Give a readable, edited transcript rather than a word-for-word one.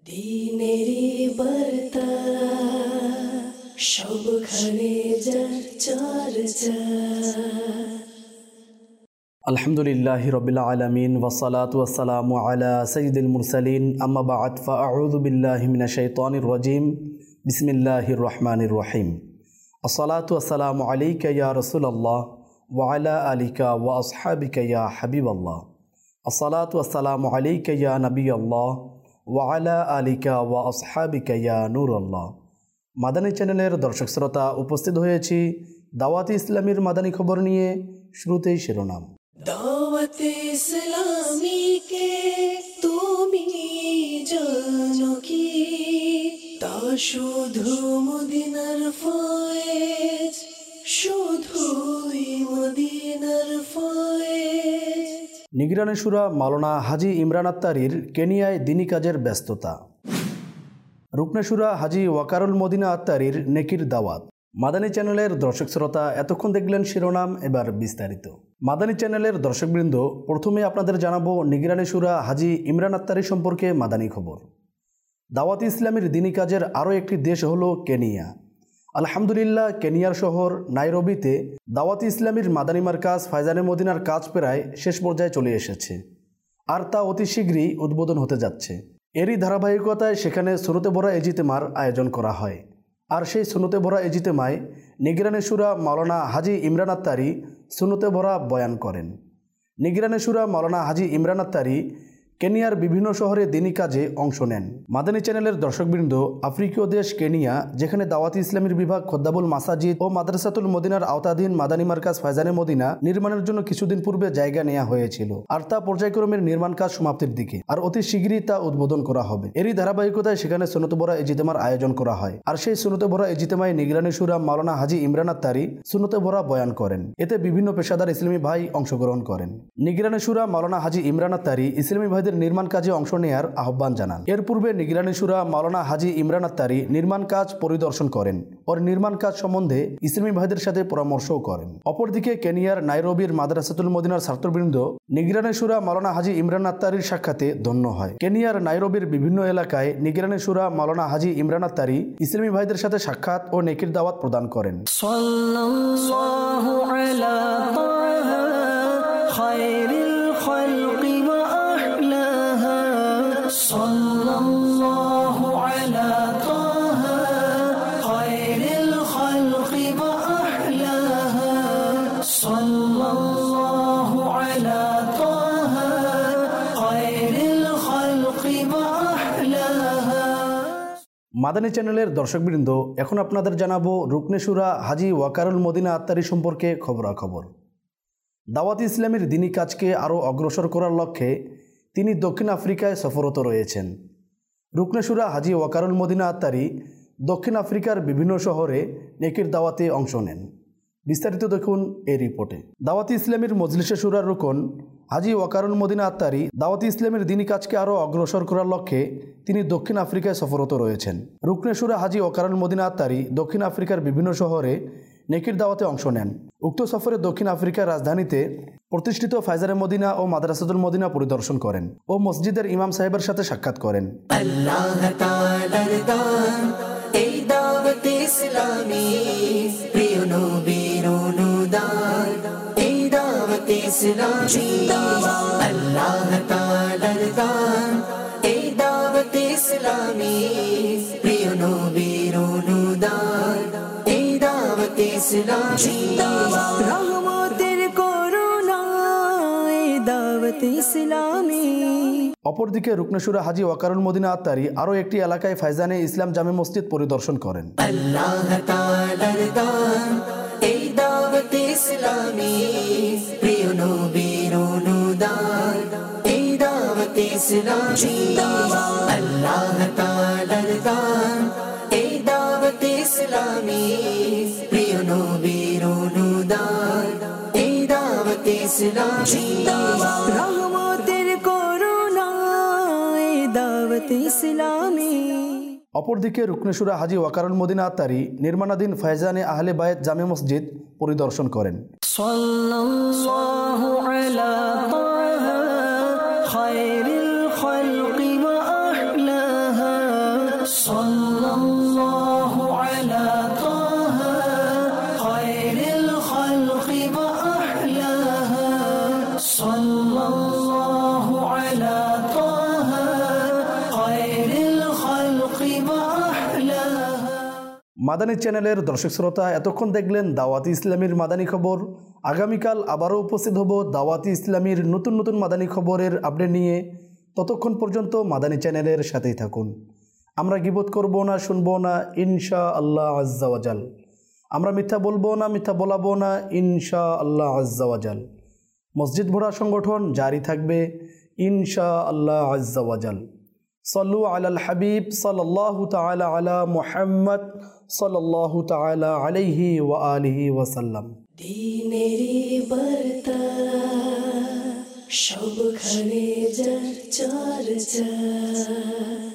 দিনেরি বার্তা সবখানে যার চর্চা। আলহামদুলিল্লাহি রাব্বিল আলামিন ওয়াসসালাতু ওয়াসসালামু আলা সাইয়্যিদিল মুরসালিন আম্মা বা'দ ফাআউযু বিল্লাহি মিনাশ শাইতানির রাজীম বিসমিল্লাহির রহমানির রহিম। আসসালাতু ওয়াসসালামু আলাইকা ইয়া রাসূলুল্লাহ ওয়া আলা আলিকা ওয়া আসহাবিকা ইয়া হাবিবাল্লাহ। আসসালাতু ওয়াসসালামু আলাইকা ইয়া নবিয়াল্লাহ ওয়া আলা আলিকা ওয়া আসহাবিকা ইয়া নূরাল্লাহ। মাদানী চ্যানেলের দর্শক শ্রোতা, উপস্থিত হয়েছি দাওয়াতে ইসলামীর মাদানী খবর নিয়ে। শুরুতেই শিরোনাম। দাওয়াতে ইসলামী কে তুমি জানো কি? তা শুধু মদিনার ফয়েজ, শুধুই মদিনার ফয়েজ। নিগরানি শুরা মাওলানা হাজী ইমরান আত্তারীর কেনিয়ায় দিনী কাজের ব্যস্ততা। রুকনে শুরা হাজী ওয়াকারুল মদিনা আত্তারীর নেকির দাওয়াত। মাদানী চ্যানেলের দর্শক শ্রোতা, এতক্ষণ দেখলেন শিরোনাম, এবার বিস্তারিত। মাদানী চ্যানেলের দর্শকবৃন্দ, প্রথমে আপনাদের জানাবো নিগরানি শুরা হাজী ইমরান আত্তারী সম্পর্কে মাদানী খবর। দাওয়াত ইসলামের দিনী কাজের আরও একটি দেশ হলো কেনিয়া। আলহামদুলিল্লাহ, কেনিয়ার শহর নাইরোবিতে দাওয়াত ইসলামীর মাদানী মারকাজ ফায়জানে মদিনার কাজ প্রায় শেষ পর্যায়ে চলে এসেছে, আর তা অতি শীঘ্রই উদ্বোধন হতে যাচ্ছে। এরই ধারাবাহিকতায় সেখানে সুন্নতে ভরা ইজতিমার আয়োজন করা হয়। আর সেই সুন্নতে ভরা ইজতিমায় নিগরানি শুরা মাওলানা হাজী ইমরান আত্তারী সুন্নতে ভরা বয়ান করেন। নিগরানি শুরা মাওলানা হাজী ইমরান আত্তারী কেনিয়ার বিভিন্ন শহরে দিনী কাজে অংশ নেন। মাদানী চ্যানেলের দর্শকবৃন্দ, আফ্রিকীয় দেশ কেনিয়া, যেখানে দাওয়াতি ইসলামীর বিভাগ খদ্দাবুল মাসাজিদ ও মাদ্রাসাতুল মদিনার আওতাধীন মাদানী মারকাজ ফায়জানে মদিনা নির্মাণের জন্য কিছুদিন পূর্বে জায়গা নেওয়া হয়েছিল, আর তা পর্যায়ক্রমের নির্মাণ কাজ সমাপ্তির দিকে, আর অতি শীঘ্রই তা উদ্বোধন করা হবে। এরই ধারাবাহিকতায় সেখানে সুন্নত ভরা ইজতিমার আয়োজন করা হয়। আর সেই সুন্নত ভরা ইজতিমায় নিগরানি শুরা মাওলানা হাজী ইমরান আত্তারী সুন্নতে ভরা বয়ান করেন। এতে বিভিন্ন পেশাদার ইসলামী ভাই অংশগ্রহণ করেন। নিগরানি শুরা মাওলানা হাজী ইমরান আত্তারী ইসলামী ভাইদের নির্মাণ কাজে অংশ নেয়ার আহ্বান জানান। এর পূর্বে নিগরানি শুরা মাওলানা হাজী ইমরান আত্তারী নির্মাণ কাজ পরিদর্শন করেন ও নির্মাণ কাজ সম্বন্ধে ইসলামী ভাইদের সাথে পরামর্শও করেন। অপরদিকে কেনিয়ার নাইরোবির মাদ্রাসাতুল মদিনার ছাত্রবৃন্দ নিগরানি শুরা মাওলানা হাজী ইমরান আত্তারীর সাক্ষাতে ধন্য হয়। কেনিয়ার নাইরোবির বিভিন্ন এলাকায় নিগরানি শুরা মাওলানা হাজী ইমরান আত্তারী ইসলামী ভাইদের সাথে সাক্ষাৎ ও নেকির দাওয়াত প্রদান করেন। সাল্লাল্লাহু আলা তাহা খায়রিল খালকি ওয়া আহলাহা, সাল্লাল্লাহু আলা তাহা খায়রিল খালকি ওয়া আহলাহা, সাল্লাল্লাহু আলা তাহা খায়রিল খালকি ওয়া আহলাহা। মাদানী চ্যানেলের দর্শকবৃন্দ, এখন আপনাদের জানাবো রুকনে শুরা হাজী ওয়াকারুল মদিনা আত্তারী সম্পর্কে খবরাখবর। দাওয়াত ইসলামের দিনী কাজকে আরও অগ্রসর করার লক্ষ্যে তিনি দক্ষিণ আফ্রিকায় সফররত রয়েছেন। রুকনে শুরা হাজী ওয়াকারুল মদিনা আত্তারী দক্ষিণ আফ্রিকার বিভিন্ন শহরে নেকির দাওয়াতে অংশ নেন। বিস্তারিত দেখুন এই রিপোর্টে। দাওয়াতি ইসলামের মজলিসে শুরার রুকন হাজী ওয়াকারুল মদিনা আত্তারী দাওয়াতি ইসলামের দিনী কাজকে আরও অগ্রসর করার লক্ষ্যে তিনি দক্ষিণ আফ্রিকায় সফররত রয়েছেন। রুকনে শুরা হাজী ওয়াকারুল মদিনা আত্তারী দক্ষিণ আফ্রিকার বিভিন্ন শহরে নেকির দাওয়াতে অংশ নেন। উক্ত সফরে দক্ষিণ আফ্রিকার রাজধানীতে প্রতিষ্ঠিত ফায়জানে মদিনা ও মাদ্রাসাতুল মদিনা পরিদর্শন করেন ও মসজিদের ইমাম সাহেবের সাথে সাক্ষাৎ করেন। আল্লাহ তাআলার দান এই দাওয়াত ইসলামী, প্রিয় নবীর অনুদান এই দাওয়াত ইসলামী। আল্লাহ তাআলার দান এই দাওয়াত ইসলামী, প্রিয় নবীর অনুদান এই দাওয়াত ইসলামী। রহমতের করুণা এই দাওয়াত ইসলামী। অপরদিকে রুকনে শুরা হাজী ওয়াকারুল মদিনা আত্তারী আরও একটি এলাকায় ফায়জানে ইসলাম জামে মসজিদ পরিদর্শন করেন। আল্লাহ তাআলার দান এই দাওয়াত ইসলামী, প্রিয় নবীর অনুদান এই দাওয়াত ইসলামী। আল্লাহ তাআলার দান এই দাওয়াত ইসলামী, প্রিয় নবীর অনুদান এই দাওয়াত ইসলামী। রহমতের করুণা এই দাওয়াত ইসলামী। অপরদিকে রুকনে শুরা হাজী ওয়াকারুল মদিনা আত্তারী নির্মাণাধীন ফায়জানে আহলে বায়েত জামে মসজিদ পরিদর্শন করেন। সাল্লাল্লাহু আলা তাহা খায়রিল খালকি ওয়া আহলাহা, সাল্লাল্লাহু আলা তাহা খায়রিল খালকি ওয়া আহলাহা সাল্লাল্লাহু আলা তাহা খায়রিল খালকি ওয়া আহলাহা। মাদানী চ্যানেলের দর্শক শ্রোতা, এতক্ষণ দেখলেন দাওয়াতি ইসলামীর মাদানী খবর। আগামীকাল আবারও উপস্থিত হব দাওয়াতি ইসলামীর নতুন নতুন মাদানী খবরের আপডেট নিয়ে। ততক্ষণ পর্যন্ত মাদানী চ্যানেলের সাথেই থাকুন। আমরা গীবত করব না, শুনবো না, ইনশা আল্লাহ আজ্জা ওয়াজাল। আমরা মিথ্যা বলবো না, মিথ্যা বলাবো না, ইনশা আল্লাহ আজ্জা ওয়াজাল। মসজিদ ভরা সংগঠন জারি থাকবে, ইনশা আল্লাহ আজ্জা ওয়াজাল। সল্লু আলাল হাবিব সাল্লাল্লাহু তাআলা আলা মুহাম্মদ সাল্লাল্লাহু তাআলা আলাইহি ওয়া আলিহি ওয়াসাল্লাম। দ্বীনেরি বার্তা সবখানে যার চর্চা।